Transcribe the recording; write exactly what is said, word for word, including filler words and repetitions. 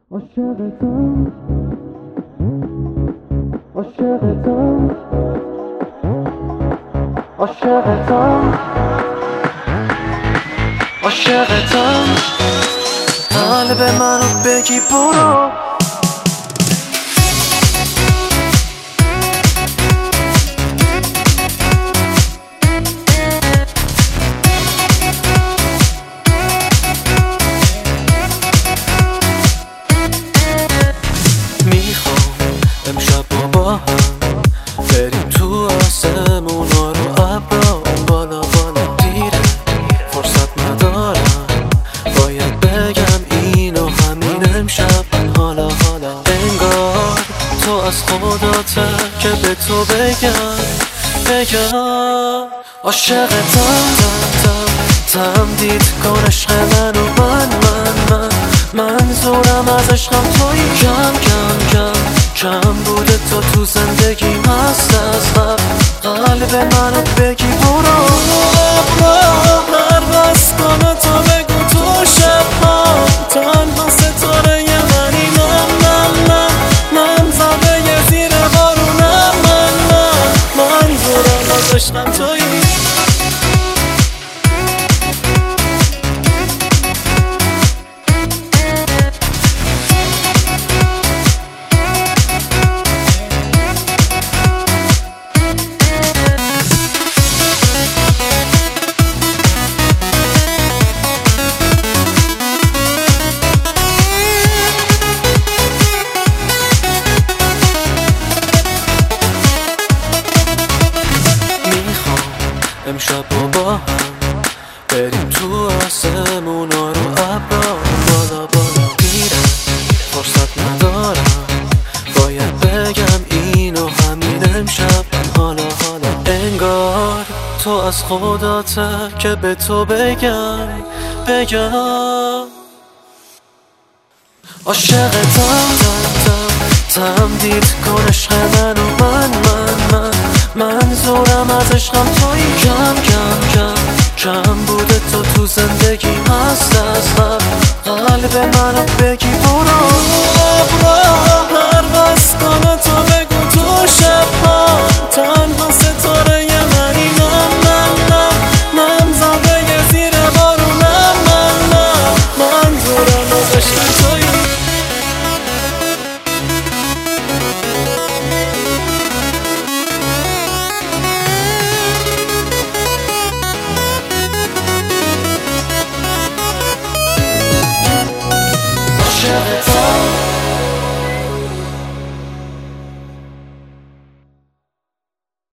عاشقتم عاشقتم عاشقتم عاشقتم قلب منو بگی برو امشب با هم بریم تو آسمونا رو ابرا بالا بالا دیره فرصت ندارم باید بگم اینو همین امشب حالا حالا انگار تو از خداته که به تو بگم بگم عاشقتم تم تم تم دید کن عشق منو من من من منظورم از عشقم توی کم کم کم کم بوده تو تو زندگیم هست از قبل قلب منو بگی برو من بس کنه تا بگو تو شب ها تنها ستاره یه منی من من من من زده یه زیر بارونم من من منظورم از عشقم توی امشب با هم بریم تو آسمونا رو ابرا بالا بالا میره فرصت ندارم باید بگم اینو همین امشب حالا حالا انگار تو از خداته که به تو بگم بگم عاشقتم تم تم تم دید کن عشق منو من من من منظورم از عشقم توی کم کم کم کم بوده تو تو زندگی هست از قبل قلب منو بگی برو برو